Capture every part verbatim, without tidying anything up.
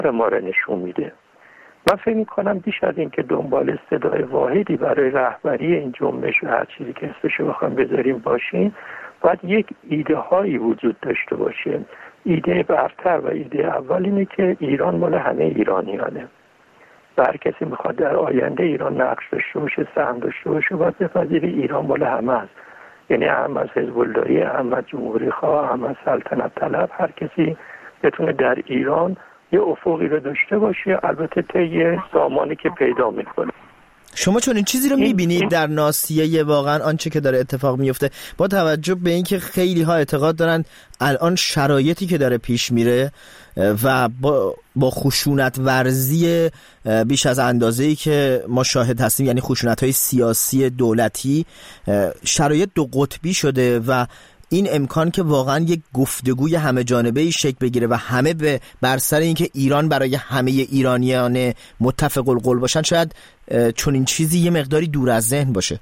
ما را نشون میده. من فکر میکنم بیش از این که دنبال صدای واحدی برای رهبری این جنبش و هر چیزی که اسمشو بخوام بذاریم باشیم، باید یک ایده هایی وجود داشته باشه. ایده برتر و ایده اول اینه که ایران مال همه ایرانیانه و هر کسی میخواد در آینده ایران نقش داشته باشه، سهم داشته باشه، باید بپذیره ایران مال همه است. یعنی هم از حزب اللهی، هم از جمهوری خواه، هم از سلطنت طلب، هر کسی بتونه در ایران یه افقی رو داشته باشه، البته طی زمانی که پیدا میکنه. شما چون این چیزی رو میبینید در ناصیه واقعا آنچه که داره اتفاق میفته، با توجه به اینکه خیلی ها اعتقاد دارن الان شرایطی که داره پیش میره و با با خشونت ورزی بیش از اندازه‌ای که ما شاهد هستیم، یعنی خشونت‌های سیاسی دولتی، شرایط دو قطبی شده و این امکان که واقعا یک گفتگوی همه جانبه‌ای شکل بگیره و همه به بر سر اینکه ایران برای همه ایرانیان متفق القول باشن، شاید چون این چیزی یه مقداری دور از ذهن باشه.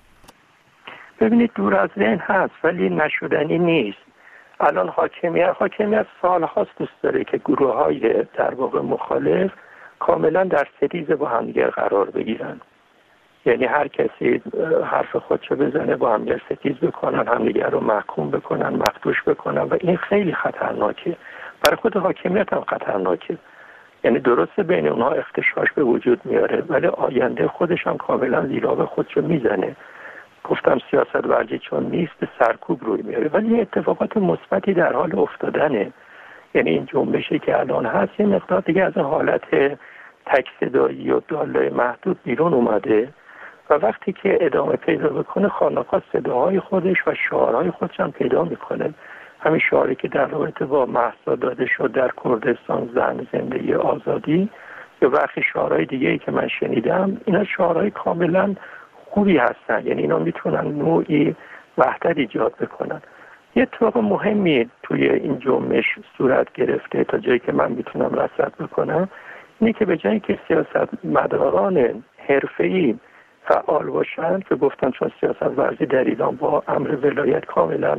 ببینید دور از ذهن هست ولی نشدنی نیست. الان حاکمیت حاکمیت سال‌هاست دوست داره که گروه‌های در واقع مخالف کاملا در ستیز با همدیگر قرار بگیرن. یعنی هر کسی حرف خودشو بزنه، با همدیگر ستیز بکنن، همدیگر رو محکوم بکنن، مخدوش بکنن و این خیلی خطرناکه. برای خود حاکمیت هم خطرناکه. یعنی درسته بین اونها اختشاش به وجود میاره ولی آینده خودش هم کاملا زیرا خودشو میزنه. گفتم سیاست ورزی چون نیست به سرکوب روی میاره ولی اتفاقات مثبتی در حال افتادنه. یعنی این جنبشی که الان هست یه مقدار دیگه از حالت تک صدایی و دالای محدود بیرون اومده و وقتی که ادامه پیدا بکنه خانقاه صداهای خودش و شعارهای خودش هم پیدا میکنه. همین شعاری که در رابطه با مهسا داده شد در کردستان، زن، زندگی، آزادی، یا برخی شعارهای دیگه ای که من شنیدم، اینا شعارهای کاملا خوبی هستن. یعنی اینا میتونن نوعی وحدت ایجاد بکنن. یه اتفاق مهمی توی این جنبش صورت گرفته تا جایی که من میتونم رصد بکنم، اینه که به جایی که سیاستمداران حرفه‌ای فعال باشن که گفتن چون سیاست ورزی در ایران با امر ولایت کاملا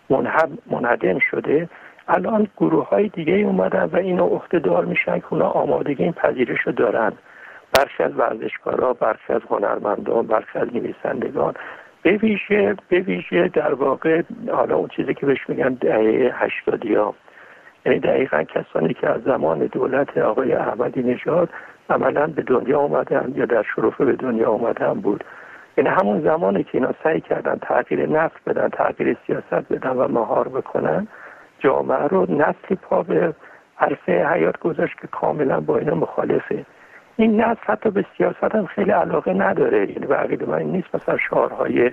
منهدم شده، الان گروه های دیگه اومدن و اینو عهده‌دار میشن که اونا آمادگی این پذیرش رو دارن. برخی از ورزشکارا، برخی از هنرمندان، برخی از نویسندگان، به ویژه به ویژه در واقع حالا اون چیزی که بهش میگن دهه هشتادیا، یعنی دقیقاً کسانی که از زمان دولت آقای احمدی نژاد عملاً به دنیا آمدن یا در شرف به دنیا آمدن بود. یعنی همون زمانی که اینا سعی کردن تغییر نسل بدن، تغییر سیاست بدن و مهار بکنن، جامعه رو نسلی پا به عرصه حیات گذاشت که کاملا با اینا مخالفه. این نسل حتی به سیاست هم خیلی علاقه نداره. یعنی به عقیده من نیست مثلا شعارهای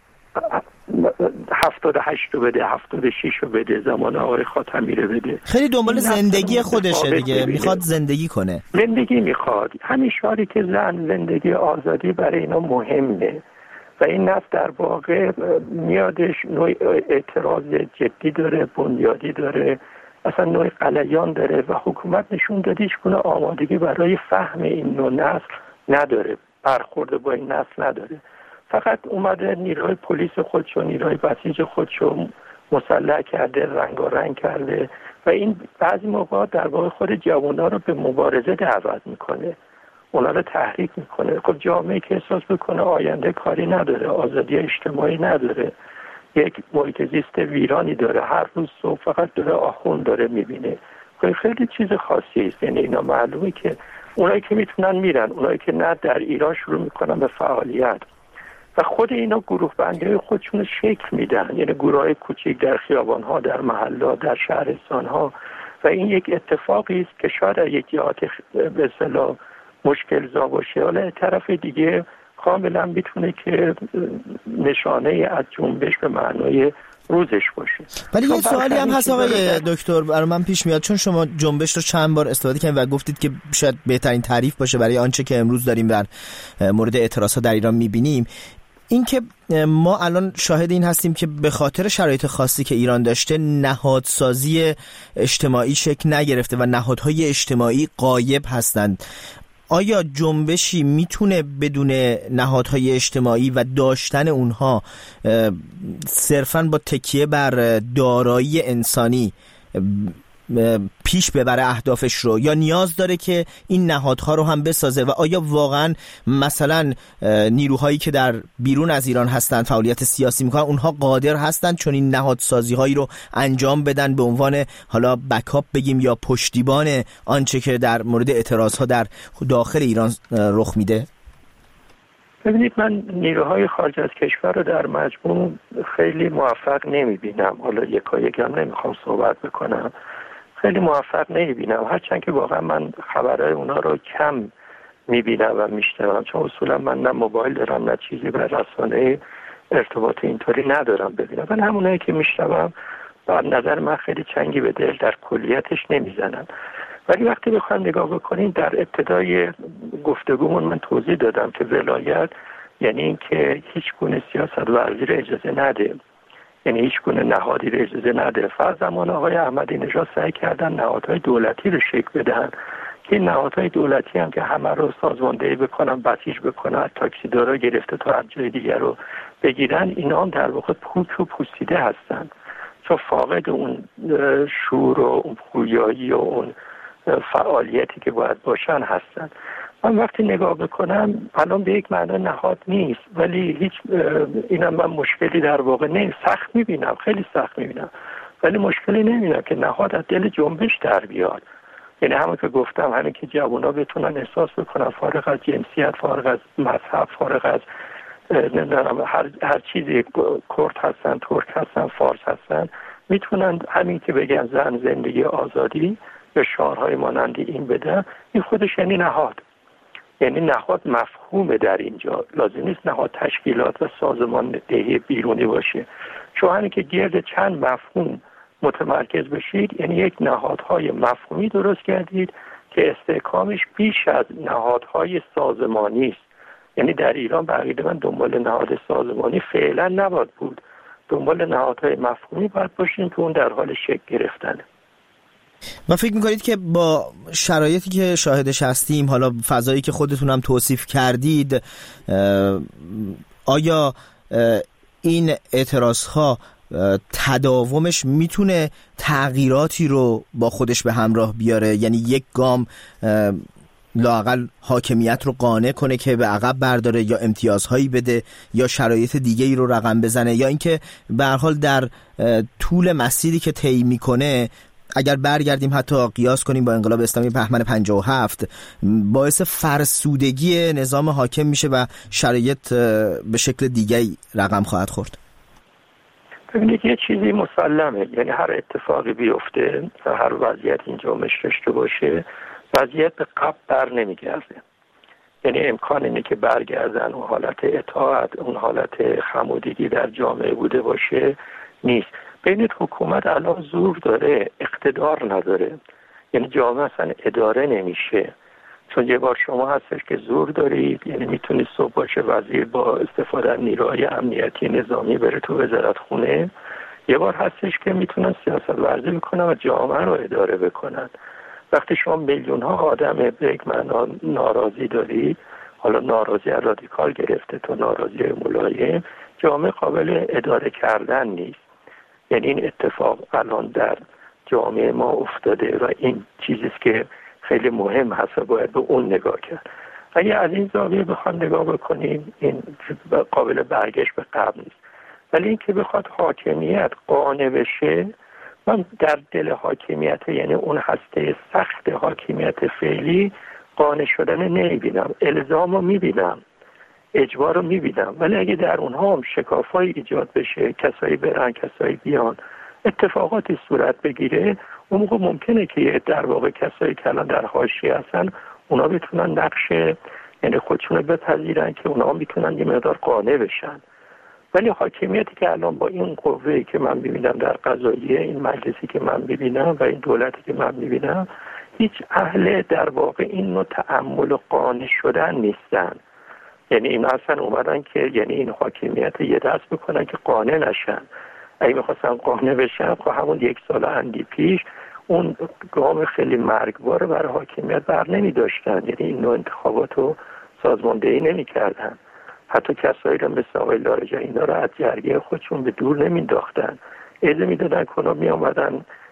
هفتاد و هشت رو بده، هفتاد و شش رو بده، زمان آقای خاتمی رو بده. خیلی دنبال زندگی خودشه دیگه، میخواد زندگی کنه، زندگی میخواد. همین شعاری که زن، زندگی، آزادی برای اینا مهمه و این نسل در واقع میادش نوع اعتراض جدی داره، بنیادی داره، اصلا نوع غلیان داره و حکومت نشون داده هیچ گونه آمادگی برای فهم این نوع نسل نداره، برخورد با این نسل نداره. فقط اومده نیروی پلیس خودشو، نیروی بسیج خودشو مسلح کرده، رنگارنگ کرده و این بعضی موقع در واقع خود جوان‌ها رو به مبارزه دعوت میکنه، اونا رو تحریک میکنه. خب جامعه که احساس بکنه آینده کاری نداره، آزادی اجتماعی نداره، یک محیط زیست ویرانی داره، هر روز صبح فقط داره آخوند داره میبینه، خیلی چیز خاصی است. یعنی اینا معلومه که اونایی که میتونن میرن، اونایی که نه در ایران شروع میکنن به فعالیت و خود اینا گروه بندی خودشون شکل میدن. یعنی گروهای کوچیک در خیابان‌ها، در محلات، در شهرستان‌ها و این یک اتفاقی است که شاید یک جهات به اصطلاح مشکل زا باشه، حالا طرف دیگه کاملا میتونه که نشانه از جنبش به معنای روزش باشه. ولی یه سوالی هم هست آقای دکتر برای من پیش میاد، چون شما جنبش رو چند بار استفاده کردید و گفتید که شاید بهترین تعریف باشه برای آنچه که امروز داریم در مورد اعتراضات در ایران میبینیم، این که ما الان شاهد این هستیم که به خاطر شرایط خاصی که ایران داشته نهادسازی اجتماعی شکل نگرفته و نهادهای اجتماعی غایب هستند. آیا جنبشی میتونه بدون نهادهای اجتماعی و داشتن اونها صرفاً با تکیه بر دارایی انسانی پیش ببره اهدافش رو، یا نیاز داره که این نهادها رو هم بسازه؟ و آیا واقعا مثلا نیروهایی که در بیرون از ایران هستند فعالیت سیاسی میکنن اونها قادر هستند چون این نهادسازی هایی رو انجام بدن به عنوان حالا بکاپ بگیم یا پشتیبان آنچه که در مورد اعتراض ها در داخل ایران رخ میده؟ ببینید، من نیروهای خارج از کشور رو در مجموع خیلی موفق نمیبینم. حالا یکا یکم نمیخوام صحبت بکنم، خیلی موفق نمیبینم، هرچند که واقعا من خبرهای اونا رو کم میبینم و میشنوم، چون اصولا من نه موبایل دارم نه چیزی بر رسانه ارتباط اینطوری ندارم ببینم. من همونایی که میشنوم بر نظر من خیلی چنگی به دل در کلیتش نمیزنم. ولی وقتی بخوام نگاه بکنیم، در ابتدای گفتگومون من توضیح دادم که ولایت یعنی این که هیچ گونه سیاست ورزی رو اجازه نده، یعنی هیچ گونه نهادی رو اجازه نده. فقط زمان آقای احمدی نژاد سعی کردن نهادهای دولتی رو شکل بدن که این نهادهای دولتی هم که همه رو سازماندهی بکنن، بسیج بکنن، تاکسیدارا گرفته تا هر جای دیگر رو بگیرن، اینا هم در واقع پوک و پوسیده هستن، چون فاقد اون شور و اون پویایی و اون فعالیتی که باید باشن هستن. من وقتی نگاه بکنم الان به یک معنی نهاد نیست، ولی هیچ اینم من مشکلی در واقع نه، سخت میبینم، خیلی سخت میبینم، ولی مشکلی نمیبینم که نهاد از دل جنبش در بیاد. یعنی همون که گفتم، همین که جوونا بتونن احساس بکنن فارغ از جنسیت، فارغ از مذهب، فارغ از نمیدونم هر هر چیزی، کرد هستن، ترک هستن، فارس هستن، میتونن همین که بگن زن زندگی آزادی یا شعارهای مانندی این بده، این خودش یعنی نهاد. یعنی نهاد مفهوم در اینجا، لازم نیست نهاد تشکیلات و سازمان دهی بیرونی باشه. چون همین که گرد چند مفهوم متمرکز بشید، یعنی یک نهادهای مفهومی درست کردید که استحکامش بیش از نهادهای سازمانی است. یعنی در ایران به عقیده من دنبال نهاد سازمانی فعلا نباید بود، دنبال نهادهای مفهومی باید باشیم که اون در حال شکل گرفتنه. و فکر میکنید که با شرایطی که شاهدش هستیم، حالا فضایی که خودتون هم توصیف کردید، آیا این اعتراضها تداومش میتونه تغییراتی رو با خودش به همراه بیاره؟ یعنی یک گام لااقل حاکمیت رو قانع کنه که به عقب برداره یا امتیازهایی بده یا شرایط دیگه‌ای رو رقم بزنه، یا اینکه به هر حال در طول مسیری که طی میکنه، اگر برگردیم حتی قیاس کنیم با انقلاب اسلامی بهمن پنجاه و هفت، باعث فرسودگی نظام حاکم میشه و شرایط به شکل دیگه‌ای رقم خواهد خورد؟ ببینید، یه چیزی مسلمه، یعنی هر اتفاقی بیفته و هر وضعیت اینجا مشرشته باشه، وضعیت به قبل بر نمیگرده. یعنی امکان اینه که برگردن اون حالت اطاعت، اون حالت خمودگی در جامعه بوده باشه نیست. ببینید، حکومت الان زور داره، اقتدار نداره. یعنی جامعه اصلا اداره نمیشه، چون یه بار شما هستش که زور دارید، یعنی میتونید صبح باشه وزیر با استفاده از نیروهای امنیتی نظامی بره تو وزارت خونه، یه بار هستش که میتونن سیاست ورزی بکنن و جامعه رو اداره بکنن. وقتی شما میلیون ها آدم به یک معنا ناراضی دارید، حالا ناراضی رادیکال گرفته تا ناراضی ملایم، جامعه قابل اداره کردن نیست. یعنی این اتفاق الان در جامعه ما افتاده و این چیزیست که خیلی مهم هست و باید به اون نگاه کرد. اگه از این زاویه بخوام نگاه بکنیم، این قابل برگشت به قبل نیست. ولی این که بخواد حاکمیت قانع بشه، من در دل حاکمیت، یعنی اون هسته سخت حاکمیت فعلی، قانع شدن نمیبینم. الزام رو میبینم، اجبار رو میبینم، ولی اگه در اونها هم شکافایی ایجاد بشه، کسایی برن کسایی بیان، اتفاقاتی صورت بگیره، اون موقع ممکنه که در واقع کسایی که الان در حاشیه هستن اونا بتونن نقش، یعنی خودشون رو بپذیرن که اونا هم میتونن یه مقدار قانع بشن. ولی حاکمیتی که الان با این قوه‌ای که من میبینم در قضاییه، این مجلسی که من میبینم و این دولتی که من میبینم، هیچ اهل در واقع این نوع تأمل و قانع شدن نیستن. یعنی این اصلا اومدن که یعنی این حاکمیت یه دست بکنن که قانع نشن. اگه میخواستن قانع بشن، خب همون یک سال اندی پیش اون گام خیلی مرگبار برای حاکمیت بر نمی داشتن. یعنی این نوع انتخابات رو سازماندهی نمی کردن. حتی کسایی رو مثل آقای لاریجانی اینا رو از جرگه خودشون به دور نمی انداختن. اجازه می دادن که اونا می آمدن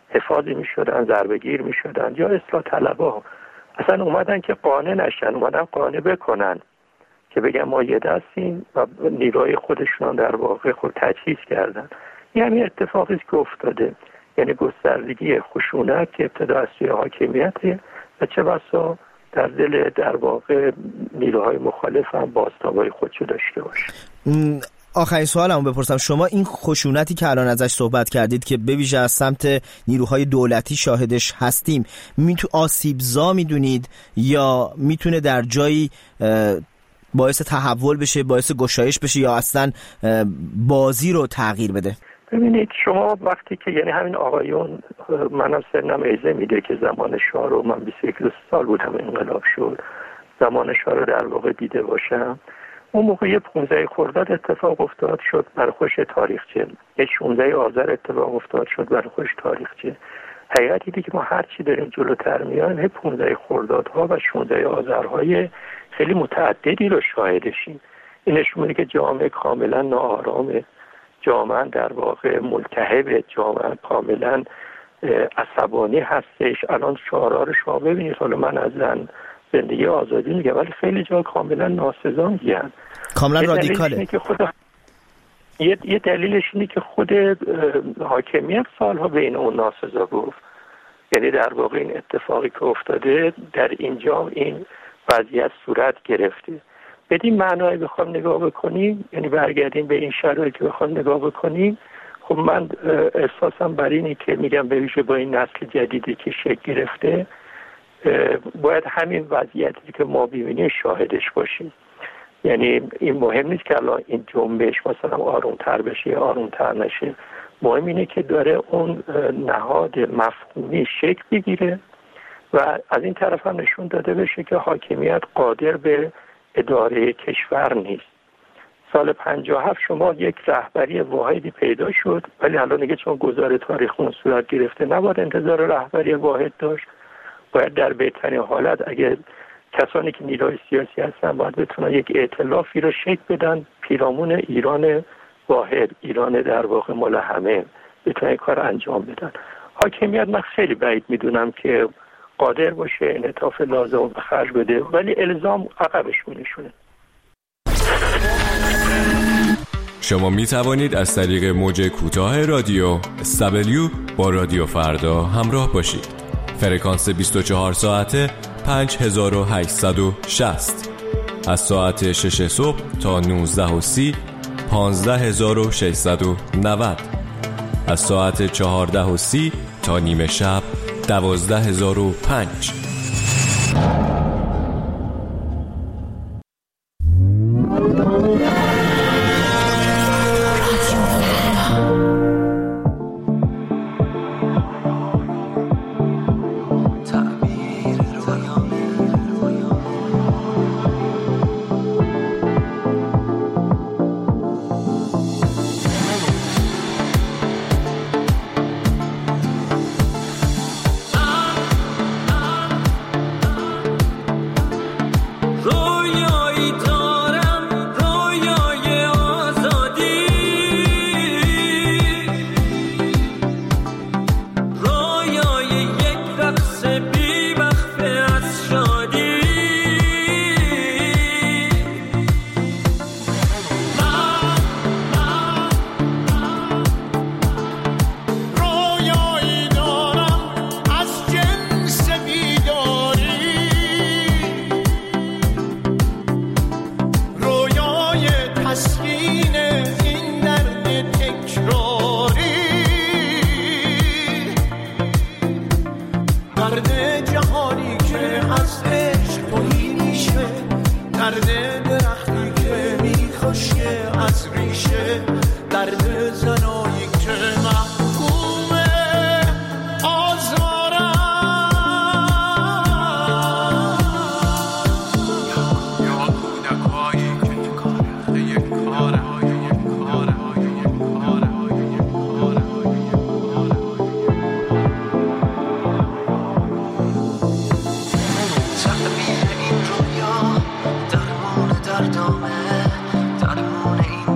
حفاظی می شدن، ضربه گیر می شدن، یا اصلاح طلبها اصلا اومدن که قانع نشن، اومدن قانع بکنن که بگن ما یه دستیم و نیروی خودشون در واقع خود تجهیز کردن. این همین اتفاقی که افتاده، یعنی گستردگی خشونت که ابتدا از سوی حاکمیته و چه بسا در دل در واقع نیروهای مخالف هم بازتابای خودشو داشته باشه. آخرین سوالمو بپرسم، شما این خشونتی که الان ازش صحبت کردید که به ویژه از سمت نیروهای دولتی شاهدش هستیم، میتو آسیبزا میدونید یا میتونه در جایی باعث تحول بشه، باعث گشایش بشه یا اصلا بازی رو تغییر بده؟ ببینید شما وقتی که یعنی همین آقایون، منم سنم ایزه میده که زمان شاه رو، من بیست و یک سال بودم انقلاب شد، زمان شاه رو در واقع دیده باشم. اون موقع یه پونزده خرداد اتفاق افتاد شد برای خوش تاریخچه، یه شانزده آذر اتفاق افتاد شد برای خوش تاریخچه. حقیقتی که ما هر چی داریم جلوتر میایم، هی پونزده خردادها و شانزده آذرهای خیلی متعددی رو شاهدشیم. این نشون میده که جامعه کاملا ناآرامه، جامعه در واقع ملتهب، جامعه کاملا عصبانی هستش. الان شعارها رو شما ببینید، حالا من از زن زندگی آزادی میگم ولی خیلی جا کاملا ناسزا میگن، کاملا رادیکاله. یه یه دلیلش اینه که خود حاکمیت سالها بین اون ناسزا گفت. یعنی در واقع این اتفاقی که افتاده در اینجا این وضعیت صورت گرفته. بدین معنای بخوام نگاه بکنیم، یعنی برگردیم به این شرایطی که بخوام نگاه بکنیم، خب من احساسم بر اینه که میگم به ویژه با این نسل جدیدی که شکل گرفته باید همین وضعیتی که ما ببینیم شاهدش باشیم. یعنی این مهم نیست که الان این جنبش مثلا آرومتر بشه یا آرومتر نشه، مهم اینه که داره اون نهاد مفهومی شکل بگیره و از این طرف هم نشون داده بشه که حاکمیت قادر به اداره کشور نیست. سال پنجاه و هفت شما یک رهبری واحدی پیدا شد، ولی الان دیگه چون گذار تاریخ اون صورت گرفته نباید انتظار رهبری واحد داشت. باید در بهترین حالت اگر کسانی که نیروی سیاسی هستن باید بتونن یک ائتلافی رو شکل بدن پیرامون ایران واحد، ایران در واقع مال همه، بتونن کار انجام بدن. حاکمیت من خیلی بعید میدونم که قادر باشه انعطاف لازم به خرج بده، ولی الزام عقبش می‌نشونه. شما می توانید از طریق موج کوتاه رادیو اس دبلیو با رادیو فردا همراه باشید. فرکانس بیست و چهار ساعته پنج هزار و هشتصد و شصت، از ساعت شش صبح تا نوزده و سی پانزده هزار و ششصد و نود، از ساعت چهارده و سی تا نیمه شب دوازده هزار و پنج.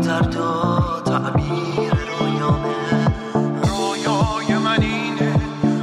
رویای من اینه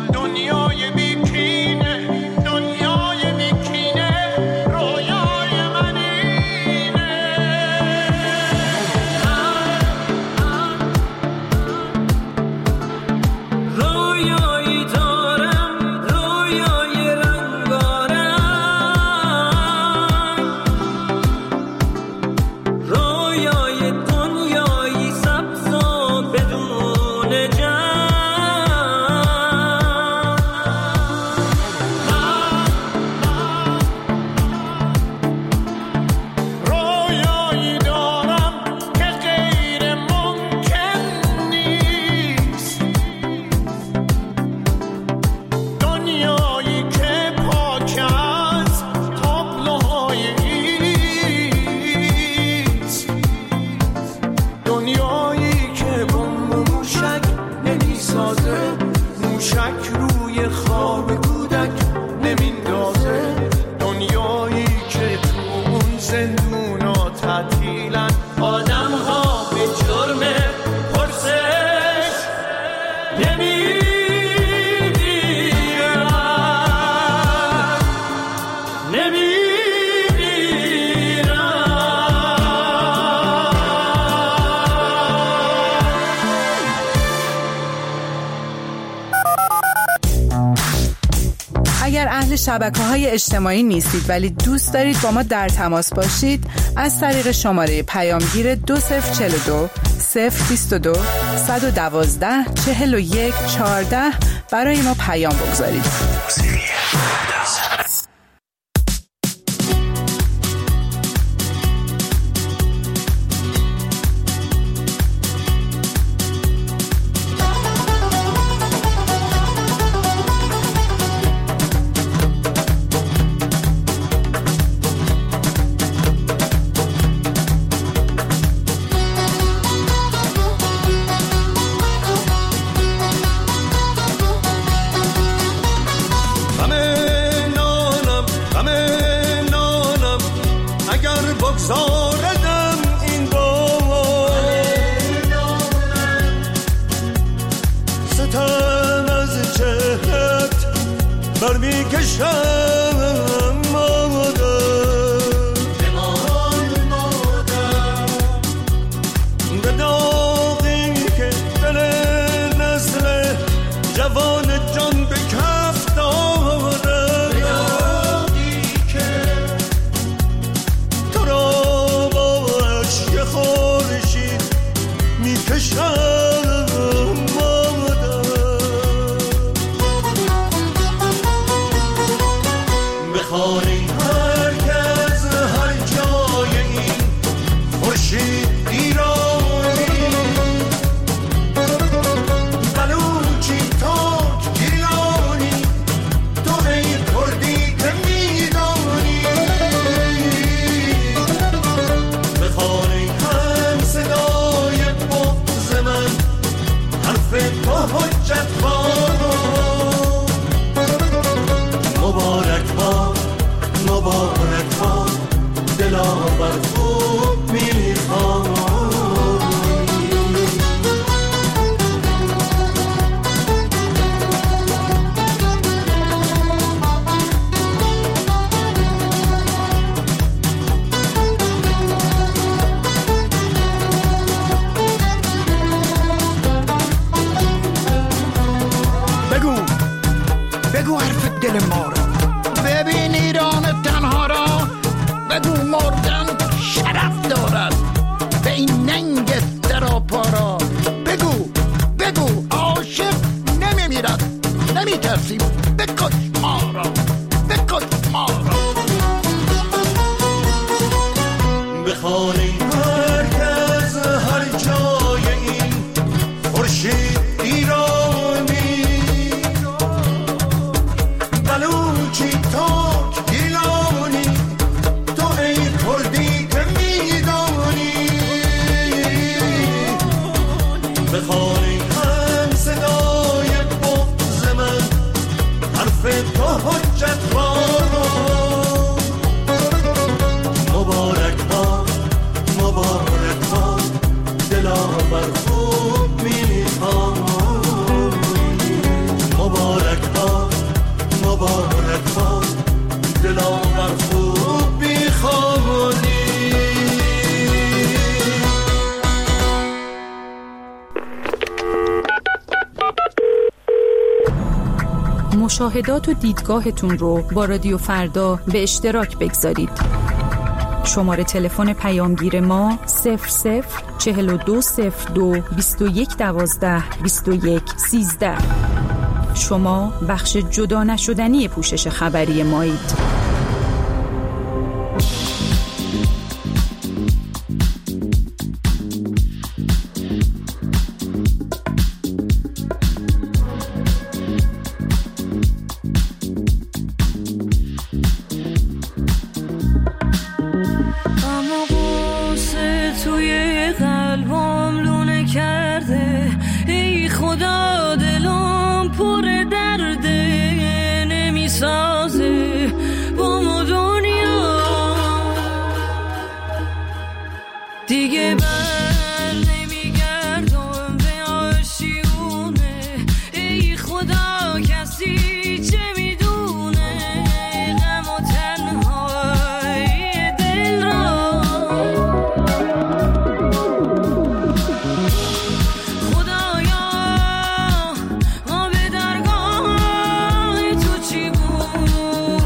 شبکه‌های اجتماعی نیستید ولی دوست دارید با ما در تماس باشید، از طریق شماره پیامگیر دو صفر چهل و دو صفر بیست و دو صد و دوازده چهل و یک چهارده برای ما پیام بگذارید. مشاهدات و دیدگاهتون رو با رادیو فردا به اشتراک بگذارید. شماره تلفن پیامگیر ما صفر صفر چهل و دو صفر دو بیست و یک دوازده بیست و یک سیزده. شما بخش جدا نشدنی پوشش خبری مایید. خدایا ما به درگاه تو چی بود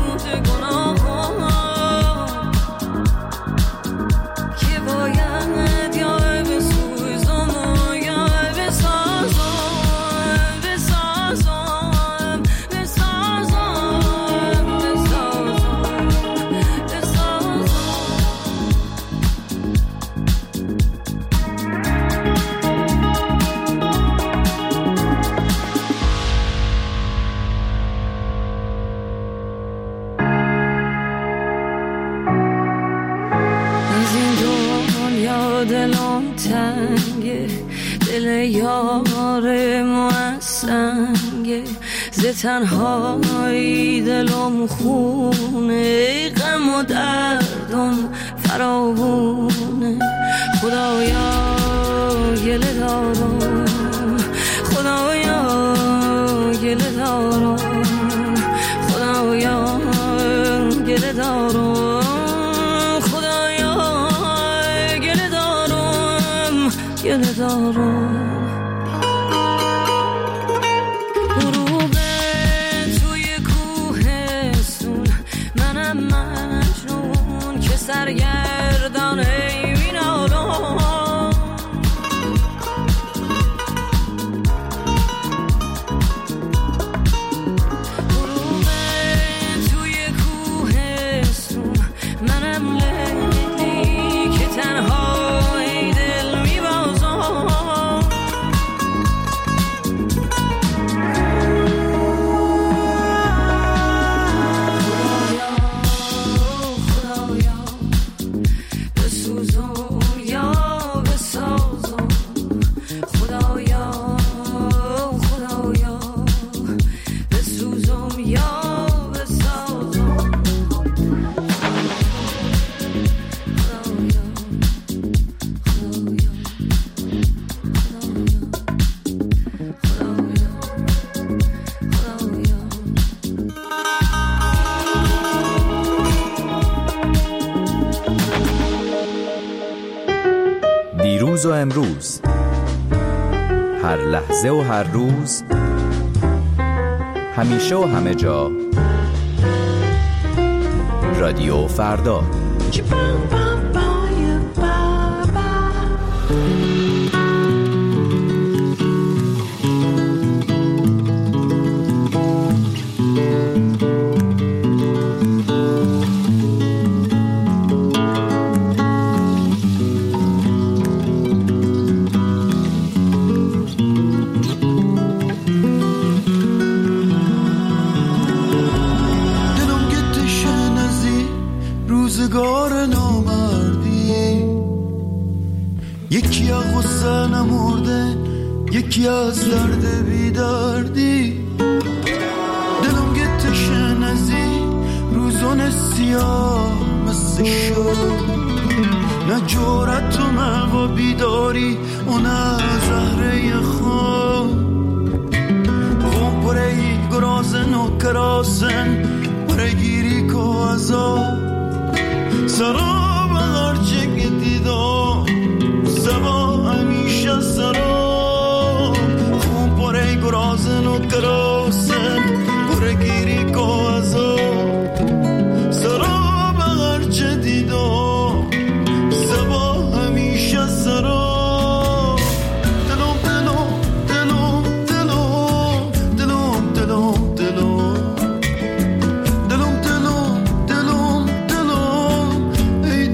دلم تنگه، دل یار ما سنگه، ز تنهایی دلم خونه، غم و دردم فراوونه. خدایا گله دارم، خدایا گله دارم، خدایا گله دارم، خدایا گله دارم، گله دارم. غروب توی کوهستون، منم مجنون که سرگردانه دیروز و امروز، هر لحظه و هر روز، همیشه و همه جا، رادیو فردا. روزگار نامردی، یکی از غصه نمرده، یکی از درد بیدردی. دلم گتش نزی روزون سیاه مثل شد، نه جورت و نه و بیداری و نه زهره خواب. خون پرهی گرازن و کراسن پرگیری که ازاد سراب هرچه که دیدم زبا همیشه سراب. خون پره گرازن و کراسن پرگیری که ازاد سراب هرچه دیدم زبا همیشه سراب. دلم دلم دلم دلم دلم دلم دلم دلم دلم دلم دلم ای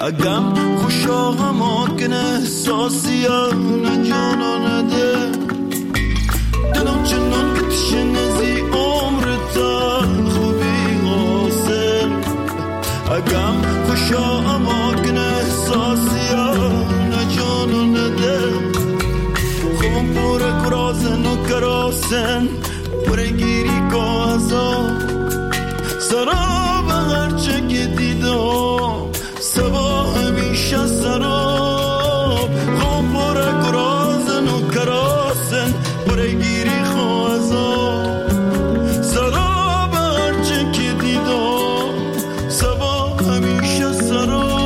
اگم خوشا هما کنه احساسیا نجانا نده دلم چنان که تشنزی عمر تا خوبی حاصل اگم خوشا هما کنه احساسیا نجانا نده خوبم پوره کرازن و کراسن پوره گیری کازا سراب هرچه که دیدم سبا همیشه سراب خوب پره کرازن و کراسن پره گیری خوازا سراب هرچه که دیدم سبا همیشه سراب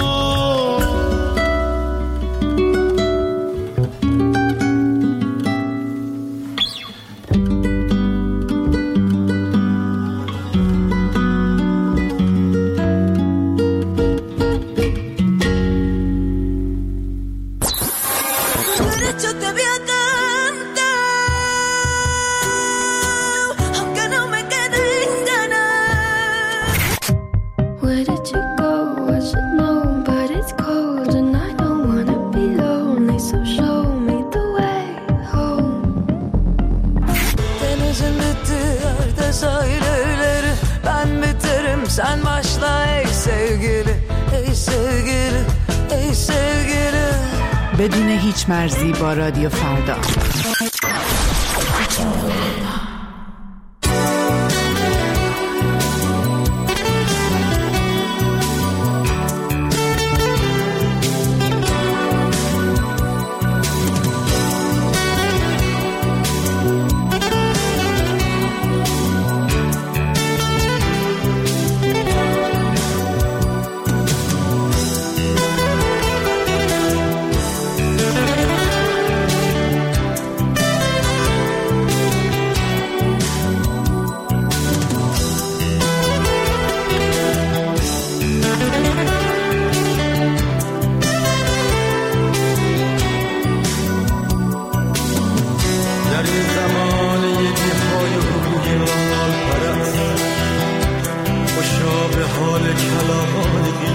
sen başla ey sevgili, ey sevgili, ey sevgili. بدون هیچ مرزی با رادیو فردا.